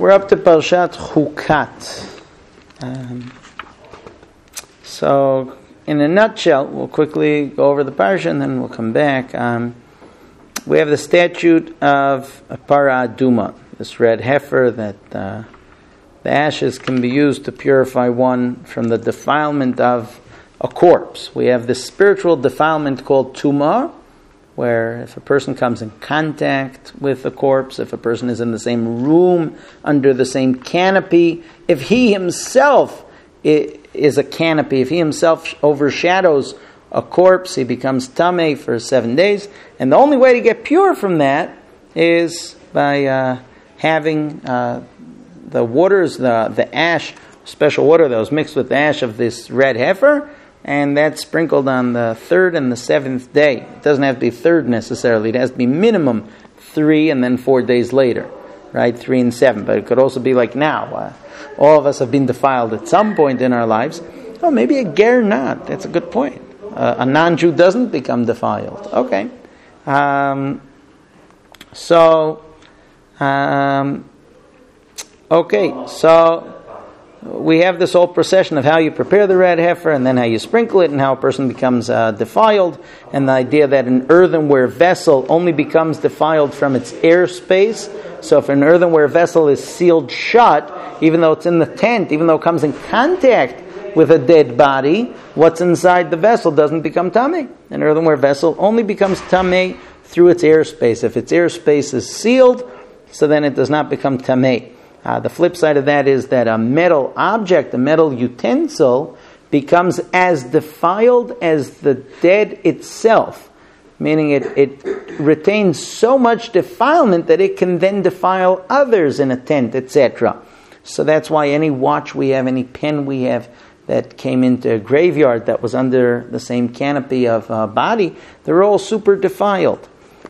We're up to Parshat Chukat. So, in a nutshell, we'll quickly go over the parsha and then we'll come back. We have the statute of a para aduma, this red heifer that the ashes can be used to purify one from the defilement of a corpse. We have this spiritual defilement called tumah, where if a person comes in contact with a corpse, if a person is in the same room, under the same canopy, if he himself is a canopy, if he himself overshadows a corpse, he becomes tameh for 7 days. And the only way to get pure from that is by having the waters, the ash, special water that was mixed with the ash of this red heifer, and that's sprinkled on the 3rd and the 7th day. It doesn't have to be 3rd necessarily. It has to be minimum 3 and then 4 days later, right? 3 and 7. But it could also be like now. All of us have been defiled at some point in our lives. Oh, maybe a ger not. That's a good point. A non-Jew doesn't become defiled. Okay. So we have this whole procession of how you prepare the red heifer and then how you sprinkle it and how a person becomes defiled, and the idea that an earthenware vessel only becomes defiled from its airspace. So if an earthenware vessel is sealed shut, even though it's in the tent, even though it comes in contact with a dead body, what's inside the vessel doesn't become tameh. An earthenware vessel only becomes tameh through its airspace. If its airspace is sealed, so then it does not become tameh. The flip side of that is that a metal object, a metal utensil, becomes as defiled as the dead itself, meaning it retains so much defilement that it can then defile others in a tent, etc. So that's why any watch we have, any pen we have that came into a graveyard that was under the same canopy of a body, they're all super defiled.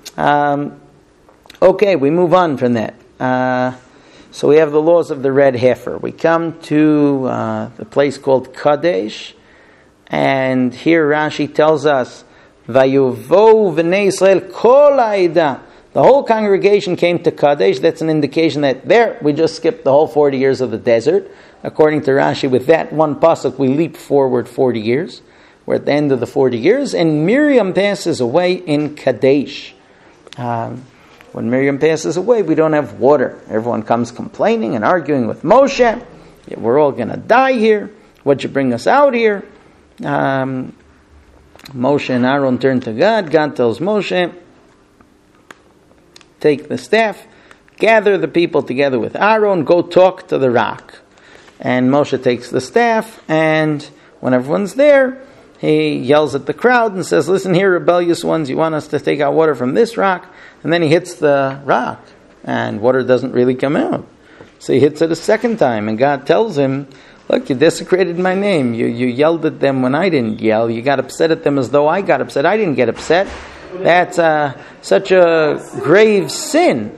Okay, we move on from that. So we have the laws of the red heifer. We come to the place called Kadesh, and here Rashi tells us, "Vayuvo v'nei Yisrael kol ha'eda." The whole congregation came to Kadesh. That's an indication that there we just skipped the whole 40 years of the desert. According to Rashi, with that one pasuk, we leap forward 40 years. We're at the end of the 40 years, and Miriam passes away in Kadesh. When Miriam passes away, we don't have water. Everyone comes complaining and arguing with Moshe. Yeah, we're all going to die here. What'd you bring us out here? Moshe and Aaron turn to God. God tells Moshe, take the staff, gather the people together with Aaron, go talk to the rock. And Moshe takes the staff, and when everyone's there, he yells at the crowd and says, listen here, rebellious ones, you want us to take out water from this rock? And then he hits the rock, and water doesn't really come out. So he hits it a second time, and God tells him, look, you desecrated my name. You yelled at them when I didn't yell. You got upset at them as though I got upset. I didn't get upset. That's such a grave sin.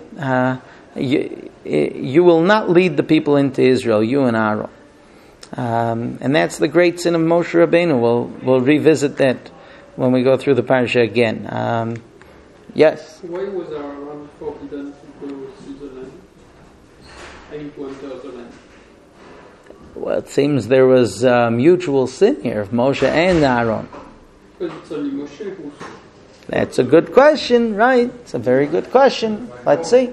You will not lead the people into Israel, you and Aaron. And that's the great sin of Moshe Rabbeinu. We'll revisit that when we go through the parasha again. Yes? Why was Aaron forbidden to go to the land? And to enter the land? Well, it seems there was mutual sin here of Moshe and Aaron. But it's only Moshe who's... That's a good question, right? It's a very good question. Let's see.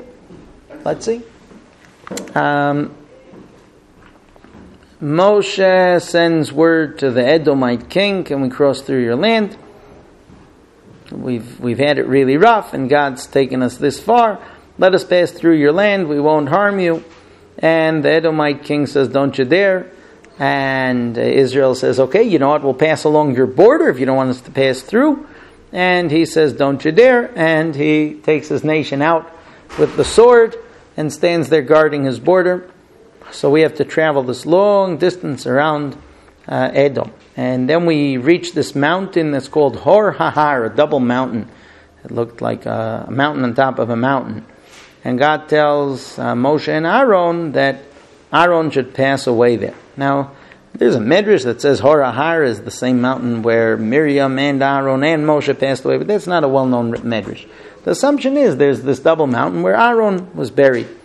Moshe sends word to the Edomite king, can we cross through your land? We've had it really rough, and God's taken us this far. Let us pass through your land, we won't harm you. And the Edomite king says, don't you dare. And Israel says, okay, you know what, we'll pass along your border if you don't want us to pass through. And he says, don't you dare. And he takes his nation out with the sword and stands there guarding his border. So we have to travel this long distance around Edom. And then we reach this mountain that's called Hor Hahar, a double mountain. It looked like a mountain on top of a mountain. And God tells Moshe and Aaron that Aaron should pass away there. Now, there's a medrash that says Hor Hahar is the same mountain where Miriam and Aaron and Moshe passed away, but that's not a well-known medrash. The assumption is there's this double mountain where Aaron was buried.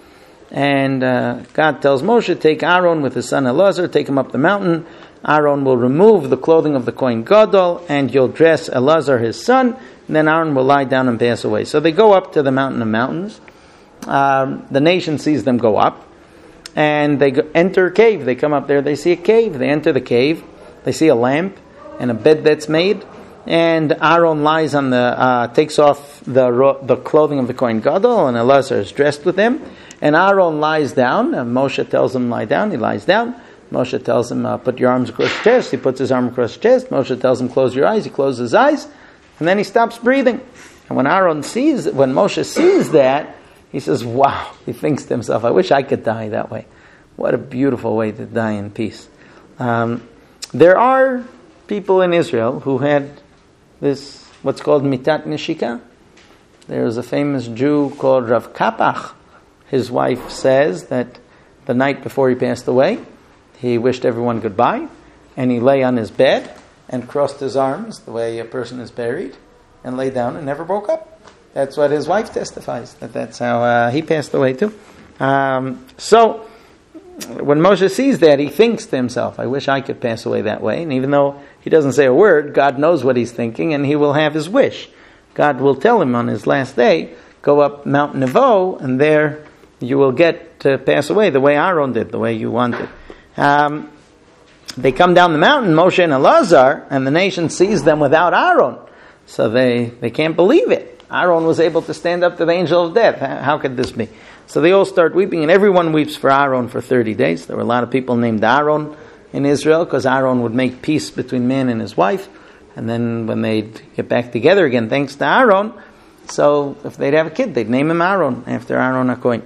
And God tells Moshe, take Aaron with his son Elazar, take him up the mountain. Aaron will remove the clothing of the Kohen Gadol, and you'll dress Elazar his son, and then Aaron will lie down and pass away. So they go up to the mountain of mountains. The nation sees them go up, and they enter a cave. They come up there, they see a cave. They enter the cave, they see a lamp and a bed that's made, and Aaron lies on takes off the clothing of the Kohen Gadol, and Elazar is dressed with him, and Aaron lies down, and Moshe tells him lie down, he lies down. Moshe tells him, put your arms across your chest. He puts his arm across his chest. Moshe tells him, close your eyes. He closes his eyes, and then he stops breathing. And when Moshe sees that, he says, wow, he thinks to himself, I wish I could die that way. What a beautiful way to die in peace. There are people in Israel who had this, what's called mitat neshika. There was a famous Jew called Rav Kapach. His wife says that the night before he passed away, he wished everyone goodbye, and he lay on his bed and crossed his arms the way a person is buried, and lay down and never woke up. That's what his wife testifies, that's how he passed away too. So, when Moshe sees that, he thinks to himself, I wish I could pass away that way. And even though he doesn't say a word, God knows what he's thinking, and he will have his wish. God will tell him on his last day, go up Mount Nebo, and there you will get to pass away the way Aaron did, the way you wanted. They come down the mountain, Moshe and Elazar, and the nation sees them without Aaron. So they can't believe it. Aaron was able to stand up to the angel of death. How could this be? So they all start weeping, and everyone weeps for Aaron for 30 days. There were a lot of people named Aaron in Israel, because Aaron would make peace between man and his wife. And then when they'd get back together again, thanks to Aaron, so if they'd have a kid, they'd name him Aaron, after Aaron HaKohen.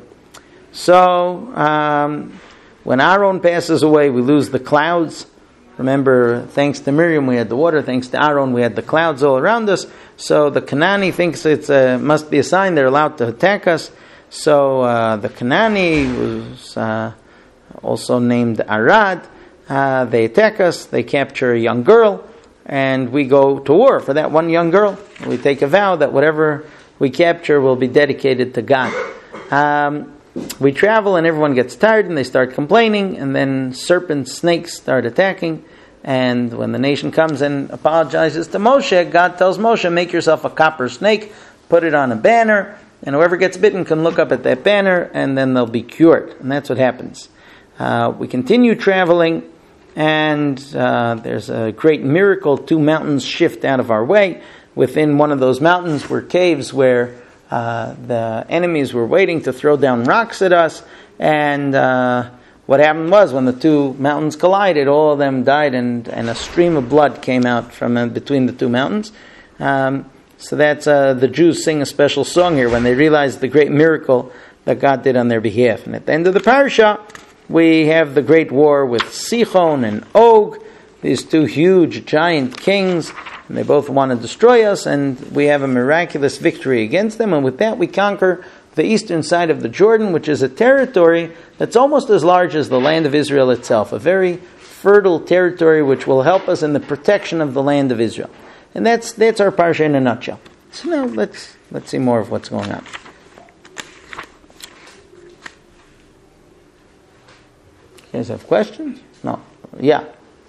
So, when Aaron passes away, we lose the clouds. Remember, thanks to Miriam, we had the water. Thanks to Aaron, we had the clouds all around us. So the Canaani thinks it must be a sign they're allowed to attack us. So the Canaani was also named Arad. They attack us. They capture a young girl. And we go to war for that one young girl. We take a vow that whatever we capture will be dedicated to God. We travel and everyone gets tired and they start complaining, and then serpents, snakes start attacking. And when the nation comes and apologizes to Moshe, God tells Moshe, make yourself a copper snake, put it on a banner, and whoever gets bitten can look up at that banner and then they'll be cured. And that's what happens. We continue traveling, and there's a great miracle. 2 mountains shift out of our way. Within one of those mountains were caves where the enemies were waiting to throw down rocks at us, and what happened was when the 2 mountains collided, all of them died, and a stream of blood came out from between the 2 mountains. So that's the Jews sing a special song here when they realize the great miracle that God did on their behalf. And at the end of the parasha, we have the great war with Sichon and Og, these 2 huge giant kings. And they both want to destroy us, and we have a miraculous victory against them. And with that, we conquer the eastern side of the Jordan, which is a territory that's almost as large as the land of Israel itself. A very fertile territory which will help us in the protection of the land of Israel. And that's our parsha in a nutshell. So now let's see more of what's going on. You guys have questions? No. Yeah.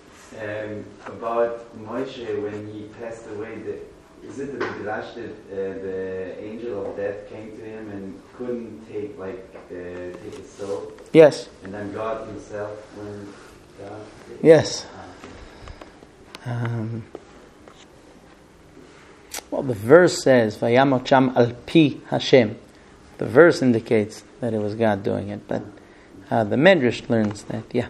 About Moshe when he passed away, is it the Midrash that the angel of death came to him and couldn't take his soul? Yes. And then God himself when God? Yes. Well, the verse says, "Vayamocham al pi Hashem." The verse indicates that it was God doing it, but the Medrash learns that, yeah.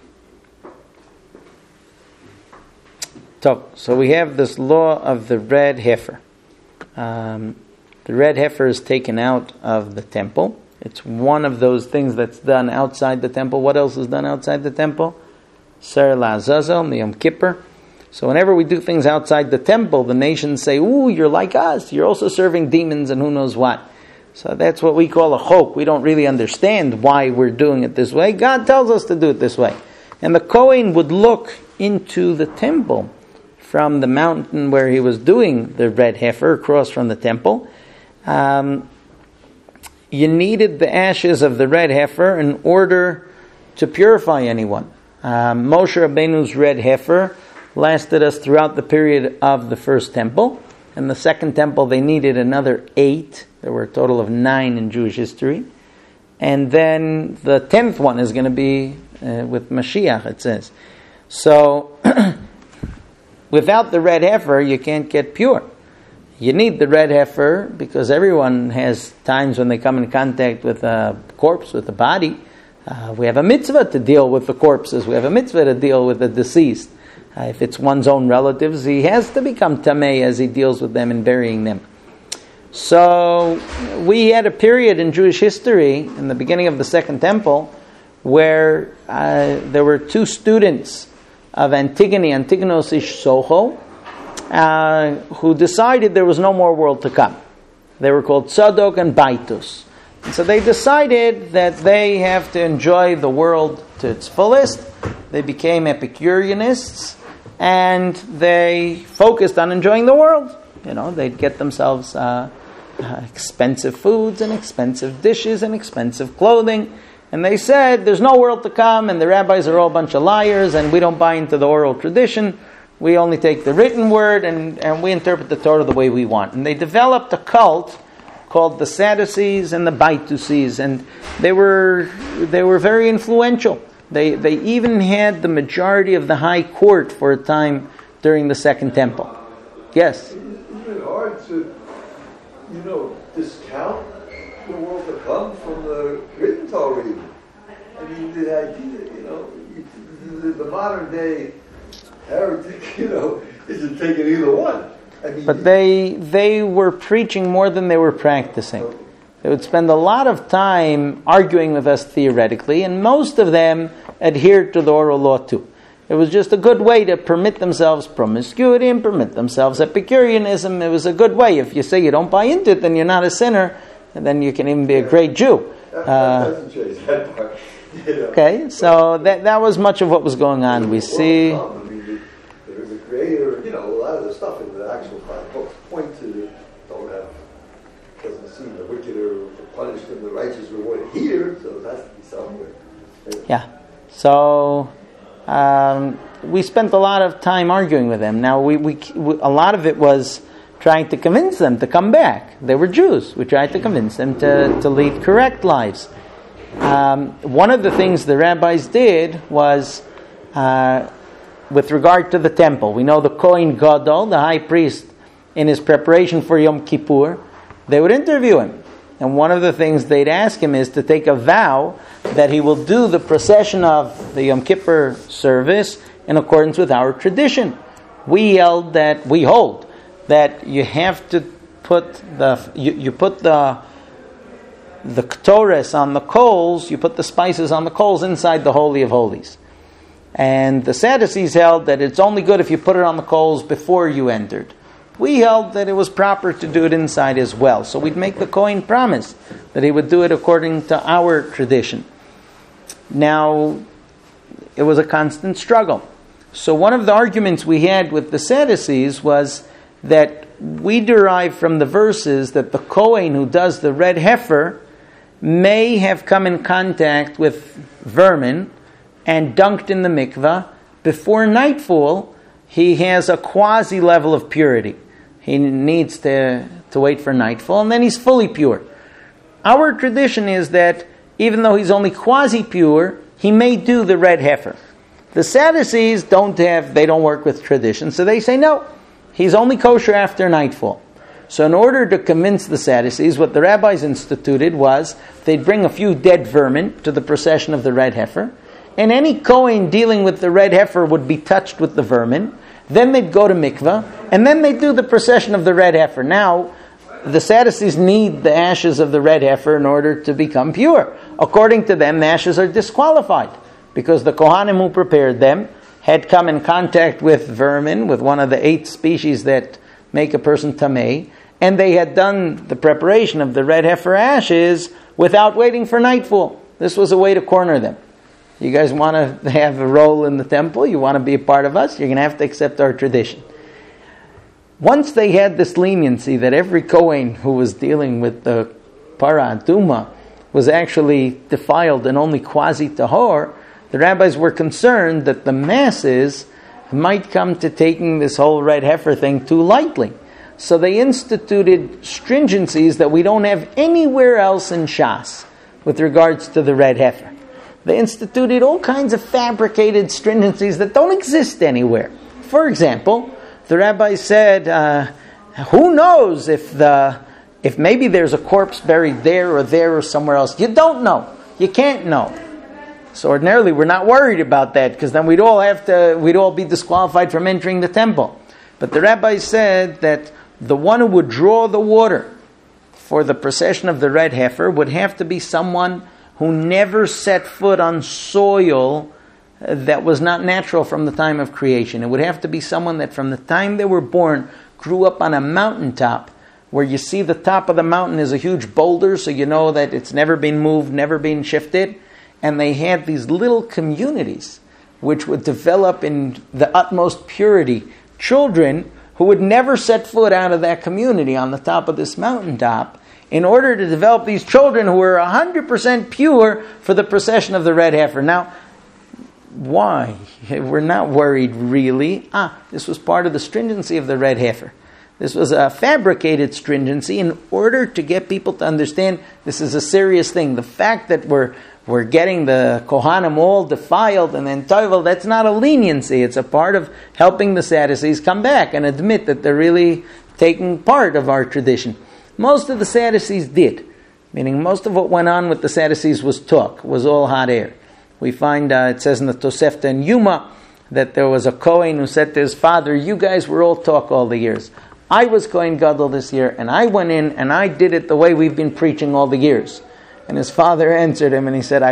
So we have this law of the red heifer. The red heifer is taken out of the temple. It's one of those things that's done outside the temple. What else is done outside the temple? Ser La'azazel, the Yom Kippur. So whenever we do things outside the temple, the nations say, ooh, you're like us. You're also serving demons and who knows what. So that's what we call a chok. We don't really understand why we're doing it this way. God tells us to do it this way. And the Kohen would look into the temple from the mountain where he was doing the red heifer across from the temple. you needed the ashes of the red heifer in order to purify anyone. Moshe Rabbeinu's red heifer lasted us throughout the period of the first temple. In the second temple, they needed another 8. There were a total of 9 in Jewish history. And then the 10th one is going to be with Mashiach, it says. So, without the red heifer, you can't get pure. You need the red heifer because everyone has times when they come in contact with a corpse, with a body. We have a mitzvah to deal with the corpses. We have a mitzvah to deal with the deceased. If it's one's own relatives, he has to become tamei as he deals with them and burying them. So we had a period in Jewish history, in the beginning of the Second Temple, where there were 2 students of Antigone, Antigonos Ish Soho, who decided there was no more world to come. They were called Tzadok and Baitus. And so they decided that they have to enjoy the world to its fullest. They became Epicureanists, and they focused on enjoying the world. They'd get themselves expensive foods and expensive dishes and expensive clothing. And they said, there's no world to come, and the rabbis are all a bunch of liars, and we don't buy into the oral tradition. We only take the written word, and we interpret the Torah the way we want. And they developed a cult called the Sadducees and the Baituses, and they were very influential. They even had the majority of the high court for a time during the Second Temple. Yes? Isn't it hard to, discount the world to come from the written Torah even? I mean, the idea, the modern day heretic, isn't taking either one. I mean, but they were preaching more than they were practicing. They would spend a lot of time arguing with us theoretically, and most of them adhered to the oral law too. It was just a good way to permit themselves promiscuity and permit themselves Epicureanism. It was a good way. If you say you don't buy into it, then you're not a sinner, and then you can even be a great Jew. That doesn't change that part. Okay, so that was much of what was going on. We see... There is a creator, a lot of the stuff in the actual five books point to doesn't seem the wicked are punished and the righteous rewarded here, so it has to be somewhere. Yeah. So we spent a lot of time arguing with them. Now we a lot of it was trying to convince them to come back. They were Jews. We tried to convince them to lead correct lives. One of the things the rabbis did was, with regard to the temple, we know the Kohen Gadol, the high priest, in his preparation for Yom Kippur, they would interview him. And one of the things they'd ask him is to take a vow that he will do the procession of the Yom Kippur service in accordance with our tradition. We hold that you have to put you put the ketores on the coals, you put the spices on the coals inside the Holy of Holies. And the Sadducees held that it's only good if you put it on the coals before you entered. We held that it was proper to do it inside as well. So we'd make the Kohen promise that he would do it according to our tradition. Now, it was a constant struggle. So one of the arguments we had with the Sadducees was that we derive from the verses that the Kohen who does the red heifer may have come in contact with vermin and dunked in the mikvah. Before nightfall, he has a quasi level of purity. He needs to wait for nightfall, and then he's fully pure. Our tradition is that even though he's only quasi pure, he may do the red heifer. The Sadducees don't work with tradition, so they say no, he's only kosher after nightfall. So in order to convince the Sadducees, what the rabbis instituted was they'd bring a few dead vermin to the procession of the red heifer, and any Kohen dealing with the red heifer would be touched with the vermin. Then they'd go to mikvah, and then they'd do the procession of the red heifer. Now, the Sadducees need the ashes of the red heifer in order to become pure. According to them, the ashes are disqualified, because the Kohanim who prepared them had come in contact with vermin, with one of the 8 species that make a person tamei, and they had done the preparation of the red heifer ashes without waiting for nightfall. This was a way to corner them. You guys want to have a role in the temple? You want to be a part of us? You're going to have to accept our tradition. Once they had this leniency that every Kohen who was dealing with the para aduma was actually defiled and only quasi-tahor, the rabbis were concerned that the masses might come to taking this whole red heifer thing too lightly. So they instituted stringencies that we don't have anywhere else in Shas with regards to the red heifer. They instituted all kinds of fabricated stringencies that don't exist anywhere. For example, the rabbi said, who knows if maybe there's a corpse buried there or somewhere else. You don't know. You can't know. So ordinarily we're not worried about that because then we'd all be disqualified from entering the temple. But the rabbi said that the one who would draw the water for the procession of the red heifer would have to be someone who never set foot on soil that was not natural from the time of creation. It would have to be someone that from the time they were born grew up on a mountaintop where you see the top of the mountain is a huge boulder, so you know that it's never been moved, never been shifted. And they had these little communities which would develop in the utmost purity. Children who would never set foot out of that community on the top of this mountaintop in order to develop these children who were 100% pure for the procession of the red heifer. Now, why? We're not worried really. This was part of the stringency of the red heifer. This was a fabricated stringency in order to get people to understand this is a serious thing. The fact that we're getting the Kohanim all defiled and then toivel, that's not a leniency. It's a part of helping the Sadducees come back and admit that they're really taking part of our tradition. Most of the Sadducees did. Meaning most of what went on with the Sadducees was all hot air. We find, it says in the Tosefta and Yuma, that there was a Kohen who said to his father, you guys were all talk all the years. I was Kohen Gadol this year, and I went in and I did it the way we've been preaching all the years. And his father answered him and he said,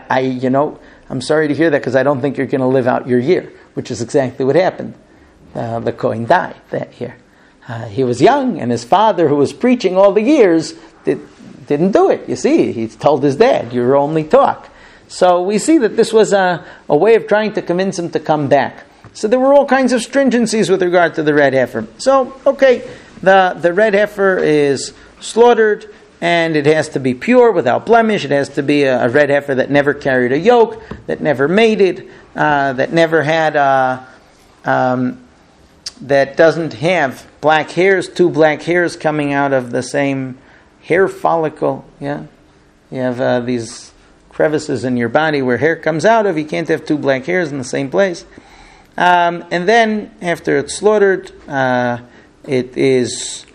I'm sorry to hear that because I don't think you're going to live out your year, which is exactly what happened. The Kohen died that year. He was young, and his father, who was preaching all the years, didn't do it. You see, he told his dad, you're only talk. So we see that this was a way of trying to convince him to come back. So there were all kinds of stringencies with regard to the red heifer. So, okay, the red heifer is slaughtered, and it has to be pure, without blemish. It has to be a red heifer that never carried a yoke, that never mated, that never had that doesn't have black hairs, two black hairs coming out of the same hair follicle. Yeah, you have these crevices in your body where hair comes out of. You can't have two black hairs in the same place. And then after it's slaughtered, it is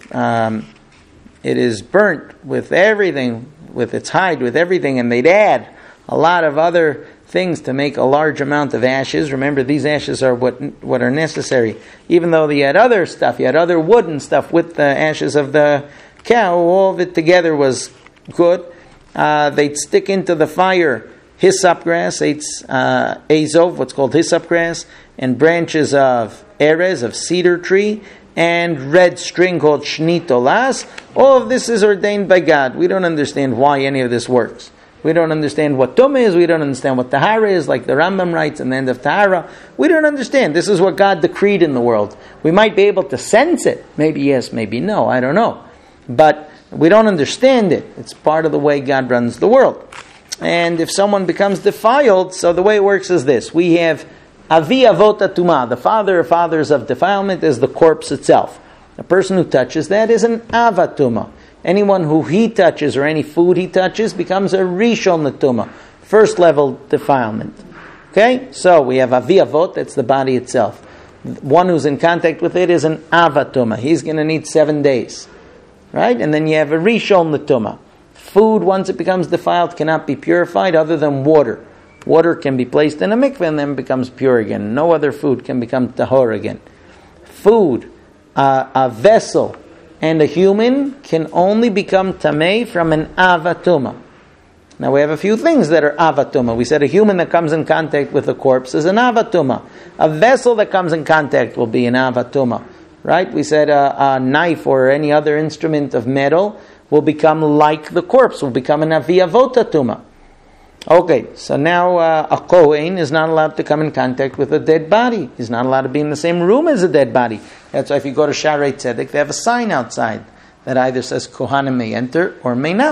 burnt with everything, with its hide, with everything, and they'd add a lot of other things to make a large amount of ashes. Remember, these ashes are what are necessary. Even though you had other stuff, you had other wood and stuff with the ashes of the cow, all of it together was good. They'd stick into the fire hyssop grass, azov, what's called hyssop grass, and branches of erez, of cedar tree, and red string called shnitolas. All of this is ordained by God. We don't understand why any of this works. We don't understand what tumah is. We don't understand what tahara is, like the Rambam writes in the end of tahara. We don't understand. This is what God decreed in the world. We might be able to sense it. Maybe yes, maybe no. I don't know. But we don't understand it. It's part of the way God runs the world. And if someone becomes defiled, so the way it works is this. We have avi avota tumah. The father or fathers of defilement is the corpse itself. A person who touches that is an avatuma. Anyone who he touches or any food he touches becomes a rishon netuma, first level defilement. Okay, so we have avi avot, that's the body itself. One who's in contact with it is an avatuma. He's going to need 7 days, right? And then you have a rishon netuma. Food, once it becomes defiled, cannot be purified other than water. Water can be placed in a mikveh and then becomes pure again. No other food can become tahor again. Food, a vessel, and a human can only become tamei from an avatuma. Now we have a few things that are avatuma. We said a human that comes in contact with a corpse is an avatuma. A vessel that comes in contact will be an avatuma. Right? We said a knife or any other instrument of metal will become like the corpse, will become an avi avota tuma. Okay, so now a Kohen is not allowed to come in contact with a dead body. He's not allowed to be in the same room as a dead body. That's why if you go to Sharei Tzedek, they have a sign outside that either says Kohanim may enter or may not.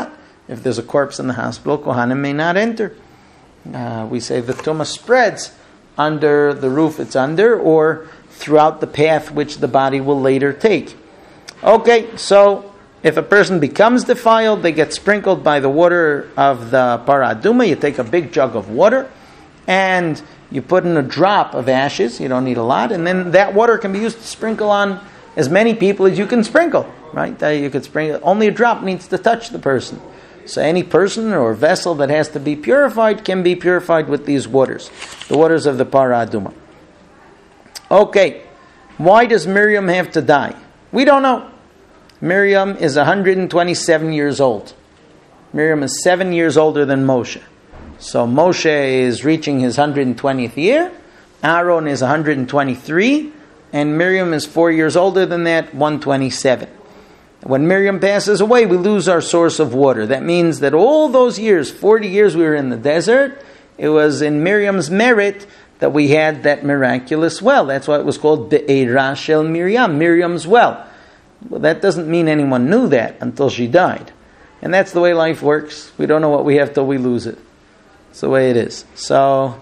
If there's a corpse in the hospital, Kohanim may not enter. We say the tumah spreads under the roof it's under, or throughout the path which the body will later take. Okay, so if a person becomes defiled, they get sprinkled by the water of the parah aduma. You take a big jug of water, and you put in a drop of ashes. You don't need a lot, and then that water can be used to sprinkle on as many people as you can sprinkle. Right? You could sprinkle. Only a drop needs to touch the person. So any person or vessel that has to be purified can be purified with these waters, the waters of the parah aduma. Okay, why does Miriam have to die? We don't know. Miriam is 127 years old. Miriam is 7 years older than Moshe. So Moshe is reaching his 120th year. Aaron is 123. And Miriam is 4 years older than that, 127. When Miriam passes away, we lose our source of water. That means that all those years, 40 years we were in the desert, it was in Miriam's merit that we had that miraculous well. That's why it was called Be'era Shel Miriam, Miriam's well. Well, that doesn't mean anyone knew that until she died. And that's the way life works. We don't know what we have till we lose it. It's the way it is. So,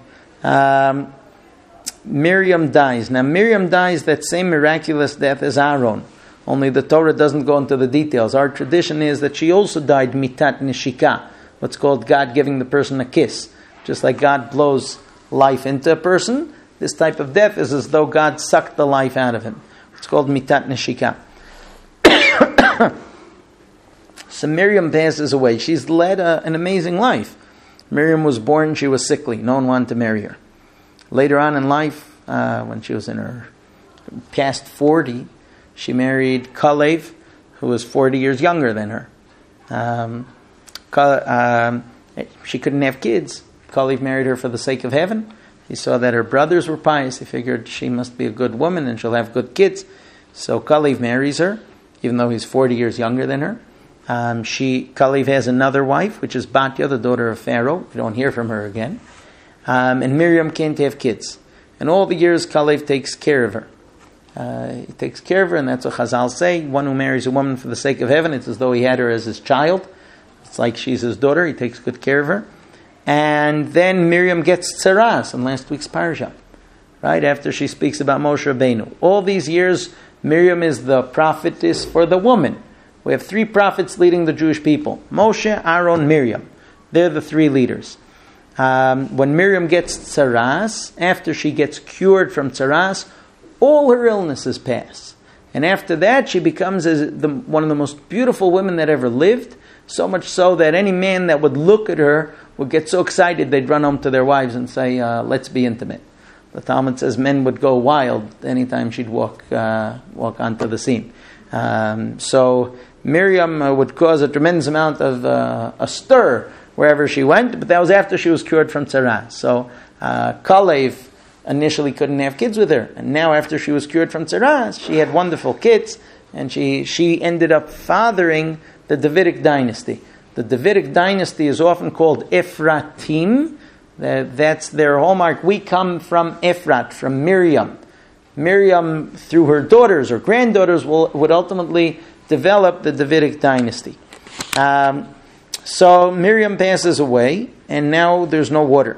Miriam dies. Now, Miriam dies that same miraculous death as Aaron. Only the Torah doesn't go into the details. Our tradition is that she also died mitat neshika, what's called God giving the person a kiss. Just like God blows life into a person, this type of death is as though God sucked the life out of him. It's called mitat neshika. So Miriam passes away. She's led an amazing life. Miriam was born, she was sickly. No one wanted to marry her. Later on in life, when she was in her past 40, she married Kalev, who was 40 years younger than her. She couldn't have kids. Kalev married her for the sake of heaven. He saw that her brothers were pious. He figured she must be a good woman and she'll have good kids. So Kalev marries her, even though he's 40 years younger than her. Kalev has another wife, which is Batya, the daughter of Pharaoh. We don't hear from her again. And Miriam can't have kids. And all the years, Kalev takes care of her. He takes care of her, and that's what Chazal say. One who marries a woman for the sake of heaven, it's as though he had her as his child. It's like she's his daughter. He takes good care of her. And then Miriam gets tzaras in last week's parasha, right after she speaks about Moshe Rabbeinu. All these years, Miriam is the prophetess for the woman. We have 3 prophets leading the Jewish people: Moshe, Aaron, Miriam. They're the 3 leaders. When Miriam gets tzaras, after she gets cured from tzaras, all her illnesses pass. And after that, she becomes one of the most beautiful women that ever lived. So much so that any man that would look at her would get so excited they'd run home to their wives and say, let's be intimate. The Talmud says men would go wild anytime she'd walk onto the scene. So Miriam would cause a tremendous amount of a stir wherever she went, but that was after she was cured from tzaras. So Kalev initially couldn't have kids with her, and now after she was cured from tzaras, she had wonderful kids, and she ended up fathering the Davidic dynasty. The Davidic dynasty is often called Ephratim. That's their hallmark. We come from Ephrat, from Miriam. Miriam, through her daughters or granddaughters, would ultimately develop the Davidic dynasty. So Miriam passes away, and now there's no water.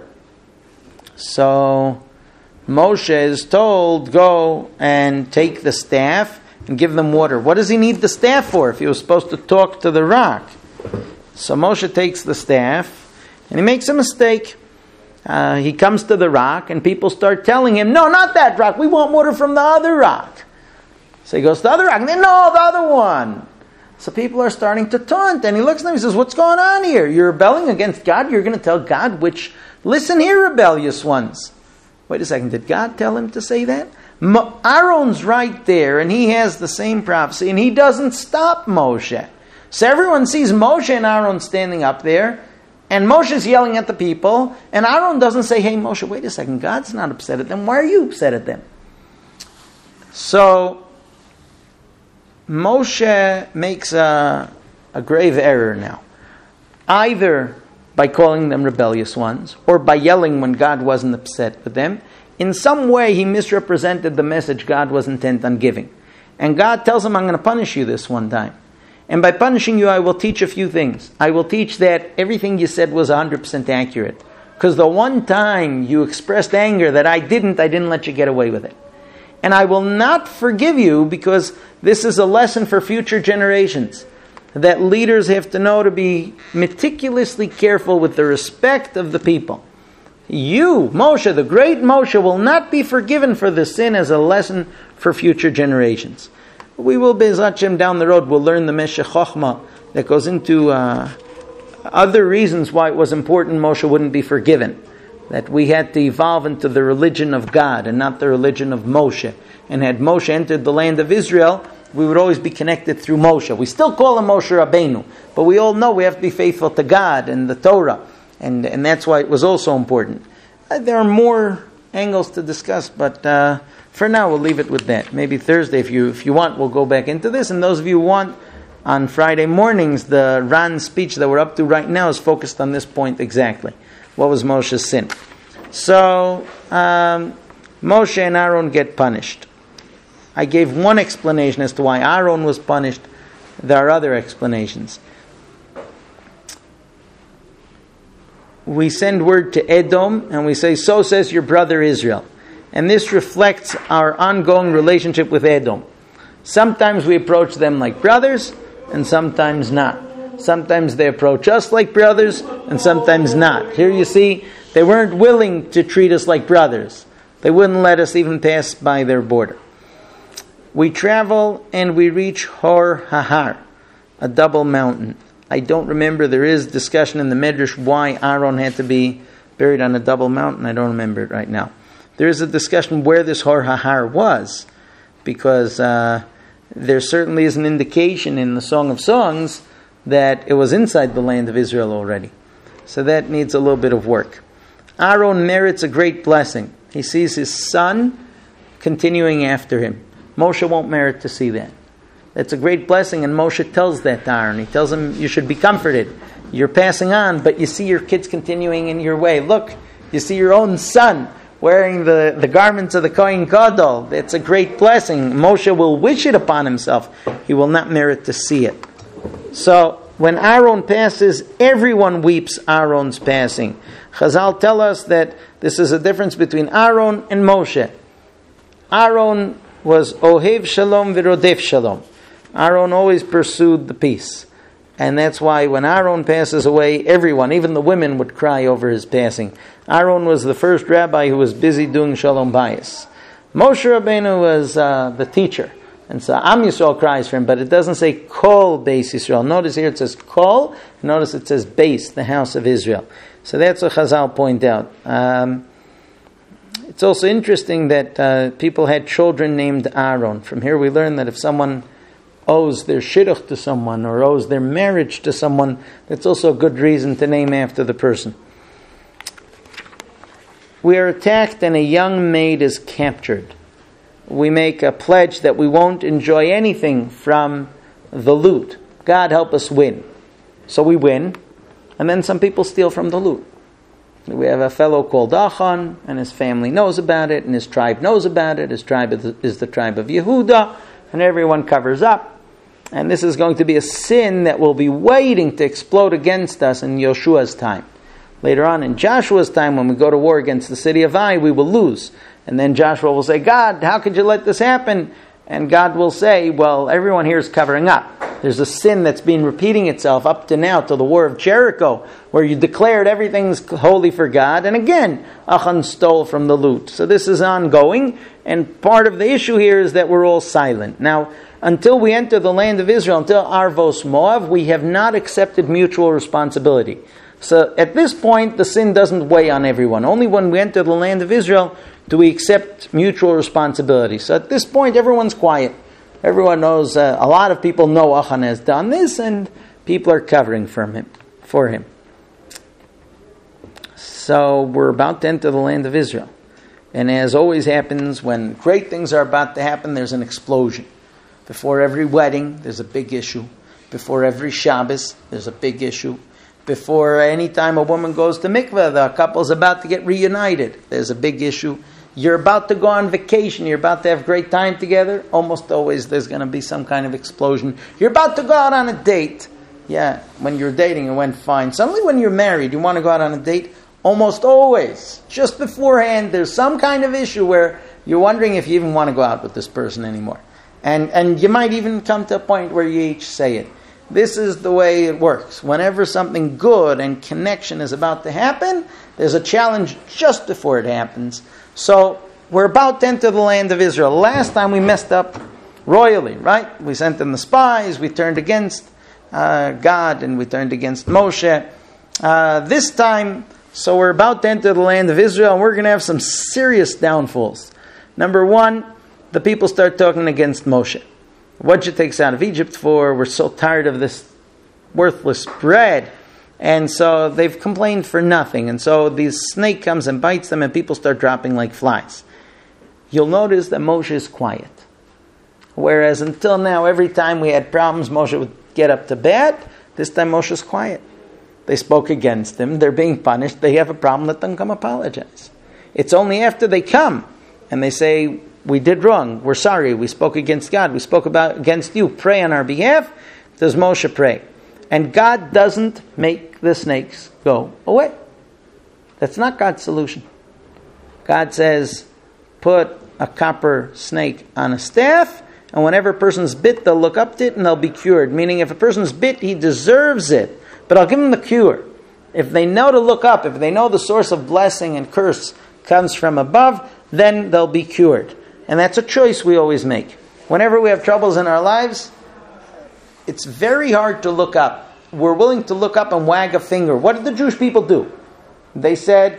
So Moshe is told, go and take the staff and give them water. What does he need the staff for if he was supposed to talk to the rock? So Moshe takes the staff, and he makes a mistake. He comes to the rock, and people start telling him, no, not that rock. We want water from the other rock. So he goes to the other rock, and then, no, the other one. So people are starting to taunt, and he looks at them and says, what's going on here? You're rebelling against God? You're going to tell God which... Listen here, rebellious ones. Wait a second, did God tell him to say that? Aaron's right there, and he has the same prophecy, and he doesn't stop Moshe. So everyone sees Moshe and Aaron standing up there, and Moshe's yelling at the people, and Aaron doesn't say, hey Moshe, wait a second, God's not upset at them. Why are you upset at them? So Moshe makes a grave error now. Either by calling them rebellious ones, or by yelling when God wasn't upset with them. In some way, he misrepresented the message God was intent on giving. And God tells him, I'm going to punish you this one time. And by punishing you, I will teach a few things. I will teach that everything you said was 100% accurate. Because the one time you expressed anger that I didn't let you get away with it. And I will not forgive you because this is a lesson for future generations. That leaders have to know to be meticulously careful with the respect of the people. You, Moshe, the great Moshe, will not be forgiven for the sin as a lesson for future generations. We will, Be'ez Hashem, down the road, we'll learn the Meshech Chochmah that goes into other reasons why it was important Moshe wouldn't be forgiven. That we had to evolve into the religion of God and not the religion of Moshe. And had Moshe entered the land of Israel, we would always be connected through Moshe. We still call him Moshe Rabbeinu, but we all know we have to be faithful to God and the Torah. And that's why it was also important. There are more angles to discuss, but for now we'll leave it with that. Maybe Thursday, if you want, we'll go back into this. And those of you who want, on Friday mornings, the Ran speech that we're up to right now is focused on this point exactly. What was Moshe's sin? So, Moshe and Aaron get punished. I gave one explanation as to why Aaron was punished. There are other explanations. We send word to Edom and we say, so says your brother Israel. And this reflects our ongoing relationship with Edom. Sometimes we approach them like brothers, and sometimes not. Sometimes they approach us like brothers, and sometimes not. Here you see, they weren't willing to treat us like brothers. They wouldn't let us even pass by their border. We travel and we reach Hor Hahar, a double mountain. I don't remember, there is discussion in the Medrash why Aaron had to be buried on a double mountain. I don't remember it right now. There is a discussion where this Hor Hahar was, because there certainly is an indication in the Song of Songs that it was inside the land of Israel already. So that needs a little bit of work. Aaron merits a great blessing. He sees his son continuing after him. Moshe won't merit to see that. It's a great blessing, and Moshe tells that to Aaron. He tells him, you should be comforted. You're passing on, but you see your kids continuing in your way. Look, you see your own son wearing the garments of the Kohen Gadol. It's a great blessing. Moshe will wish it upon himself. He will not merit to see it. So, when Aaron passes, everyone weeps Aaron's passing. Chazal tell us that this is a difference between Aaron and Moshe. Aaron was Ohev Shalom V'Rodef Shalom. Aaron always pursued the peace. And that's why when Aaron passes away, everyone, even the women, would cry over his passing. Aaron was the first rabbi who was busy doing Shalom Bayis. Moshe Rabbeinu was the teacher. And so Am Yisrael cries for him, but it doesn't say Kol Beis Yisrael. Notice here it says Kol, notice it says Beis, the house of Israel. So that's what Chazal point out. It's also interesting that people had children named Aaron. From here we learn that if someone owes their shidduch to someone or owes their marriage to someone, that's also a good reason to name after the person. We are attacked and a young maid is captured. We make a pledge that we won't enjoy anything from the loot. God help us win. So we win, and then some people steal from the loot. We have a fellow called Achan, and his family knows about it, and his tribe knows about it. His tribe is the tribe of Yehuda, and everyone covers up. And this is going to be a sin that will be waiting to explode against us in Yoshua's time. Later on in Joshua's time, when we go to war against the city of Ai, we will lose. And then Joshua will say, God, how could you let this happen? And God will say, well, everyone here is covering up. There's a sin that's been repeating itself up to now, to the war of Jericho, where you declared everything's holy for God. And again, Achan stole from the loot. So this is ongoing. And part of the issue here is that we're all silent. Now, until we enter the land of Israel, until Arvos Moav, we have not accepted mutual responsibility. So at this point, the sin doesn't weigh on everyone. Only when we enter the land of Israel do we accept mutual responsibility. So at this point, everyone's quiet. Everyone knows, a lot of people know Achan has done this, and people are covering for him. So we're about to enter the land of Israel. And as always happens, when great things are about to happen, there's an explosion. Before every wedding, there's a big issue. Before every Shabbos, there's a big issue. Before any time a woman goes to mikveh, the couple's about to get reunited. There's a big issue. You're about to go on vacation. You're about to have great time together. Almost always there's going to be some kind of explosion. You're about to go out on a date. Yeah, when you're dating it went fine. Suddenly when you're married, you want to go out on a date. Almost always, just beforehand, there's some kind of issue where you're wondering if you even want to go out with this person anymore. And you might even come to a point where you each say it. This is the way it works. Whenever something good and connection is about to happen, there's a challenge just before it happens. So we're about to enter the land of Israel. Last time we messed up royally, right? We sent in the spies, we turned against God, and we turned against Moshe. This time, so we're about to enter the land of Israel, and we're going to have some serious downfalls. Number one, the people start talking against Moshe. What'd you take us out of Egypt for? We're so tired of this worthless bread. And so they've complained for nothing. And so this snake comes and bites them, and people start dropping like flies. You'll notice that Moshe is quiet. Whereas until now, every time we had problems, Moshe would get up to bat. This time Moshe is quiet. They spoke against him. They're being punished. They have a problem. Let them come apologize. It's only after they come and they say, we did wrong. We're sorry. We spoke against God. We spoke against you. Pray on our behalf. Does Moshe pray? And God doesn't make the snakes go away. That's not God's solution. God says, put a copper snake on a staff, and whenever a person's bit, they'll look up to it and they'll be cured. Meaning, if a person's bit, he deserves it. But I'll give him the cure. If they know to look up, if they know the source of blessing and curse comes from above, then they'll be cured. And that's a choice we always make. Whenever we have troubles in our lives, it's very hard to look up. We're willing to look up and wag a finger. What did the Jewish people do? They said,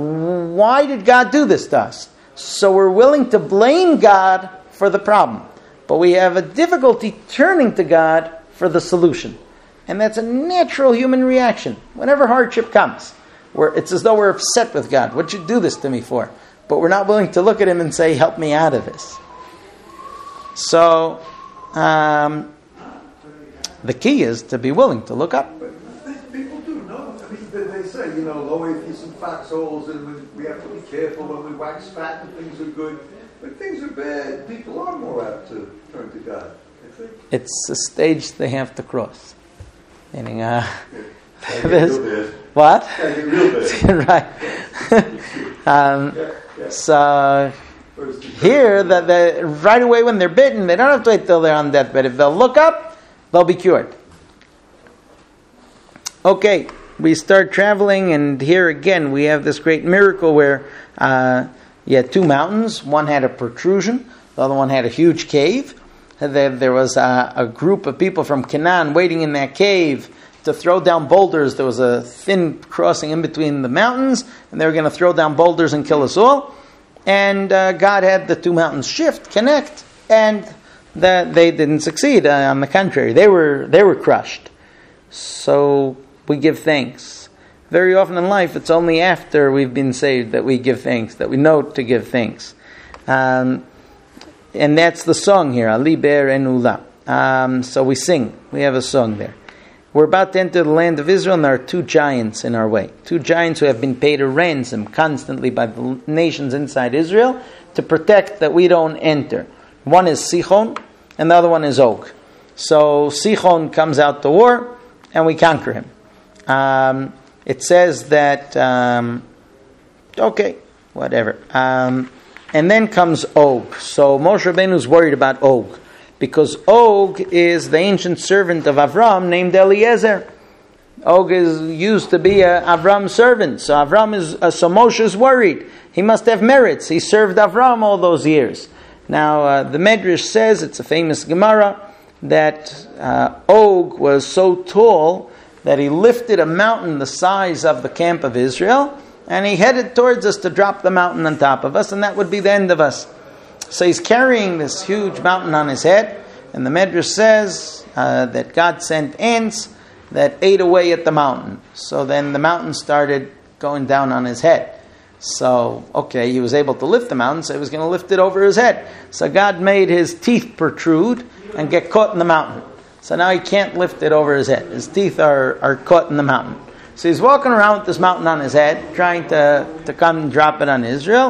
why did God do this to us? So we're willing to blame God for the problem. But we have a difficulty turning to God for the solution. And that's a natural human reaction. Whenever hardship comes, it's as though we're upset with God. What'd you do this to me for? But we're not willing to look at Him and say, help me out of this. So, the key is to be willing to look up. But people do know. I mean, they say, low atheists and fat souls, and we have to be careful when we wax fat and things are good. When things are bad, people are more apt to turn to God, I think. It's a stage they have to cross. Meaning, what? Right. So here, that right away when they're bitten, they don't have to wait till they're on deathbed. If they'll look up, they'll be cured. Okay, we start traveling, and here again we have this great miracle where you had two mountains. One had a protrusion, the other one had a huge cave. There was a group of people from Canaan waiting in that cave to throw down boulders. There was a thin crossing in between the mountains, and they were going to throw down boulders and kill us all. And God had the two mountains connect, and they didn't succeed. On the contrary, they were crushed. So we give thanks. Very often in life, it's only after we've been saved that we give thanks, that we know to give thanks. And that's the song here, Ali Ber Enula. So we sing. We have a song there. We're about to enter the land of Israel, and there are two giants in our way. Two giants who have been paid a ransom constantly by the nations inside Israel to protect that we don't enter. One is Sichon, and the other one is Og. So Sichon comes out to war, and we conquer him. It says that, whatever. And then comes Og. So Moshe Rabbeinu is worried about Og, because Og is the ancient servant of Avram named Eliezer. Og is used to be Avram's servant. So Moshe is worried. He must have merits. He served Avram all those years. Now the Medrash says, it's a famous Gemara, that Og was so tall that he lifted a mountain the size of the camp of Israel, and he headed towards us to drop the mountain on top of us, and that would be the end of us. So he's carrying this huge mountain on his head, and the Medrash says that God sent ants that ate away at the mountain. So then the mountain started going down on his head. So, he was able to lift the mountain, so he was going to lift it over his head. So God made his teeth protrude and get caught in the mountain. So now he can't lift it over his head. His teeth are caught in the mountain. So he's walking around with this mountain on his head, trying to come and drop it on Israel.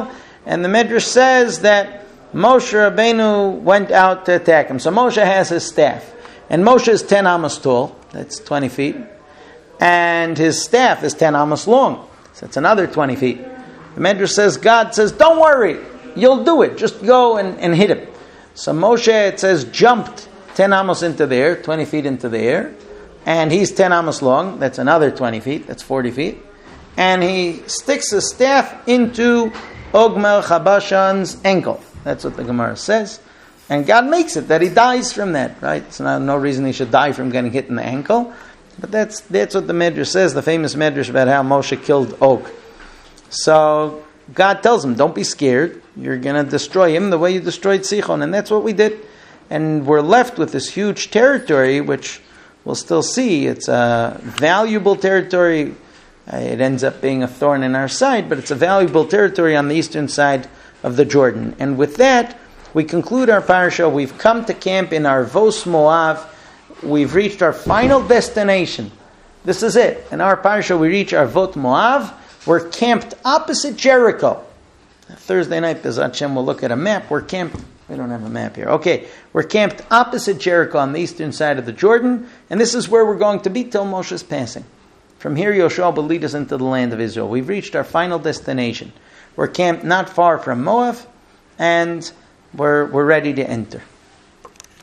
And the Medrash says that Moshe Rabbeinu went out to attack him. So Moshe has his staff. And Moshe is 10 amos tall. That's 20 feet. And his staff is 10 amos long. So it's another 20 feet. The Medrash says, God says, don't worry. You'll do it. Just go and hit him. So Moshe, it says, jumped 10 amos into the air, 20 feet into the air. And he's 10 amos long. That's another 20 feet. That's 40 feet. And he sticks his staff into Og Melech HaBashan's ankle. That's what the Gemara says. And God makes it that he dies from that, right? So no reason he should die from getting hit in the ankle. But that's what the Medrash says, the famous Medrash about how Moshe killed Og. So God tells him, don't be scared. You're going to destroy him the way you destroyed Sichon. And that's what we did. And we're left with this huge territory, which we'll still see. It's a valuable territory. It ends up being a thorn in our side, but it's a valuable territory on the eastern side of the Jordan. And with that, we conclude our parasha. We've come to camp in Arvos Moav. We've reached our final destination. This is it. In our parasha, we reach Arvot Moav. We're camped opposite Jericho. Thursday night, Bezat Hashem, we'll look at a map. We're camped. We don't have a map here. Okay, we're camped opposite Jericho on the eastern side of the Jordan, and this is where we're going to be till Moshe's passing. From here, Yoshua will lead us into the land of Israel. We've reached our final destination. We're camped not far from Moab, and we're ready to enter.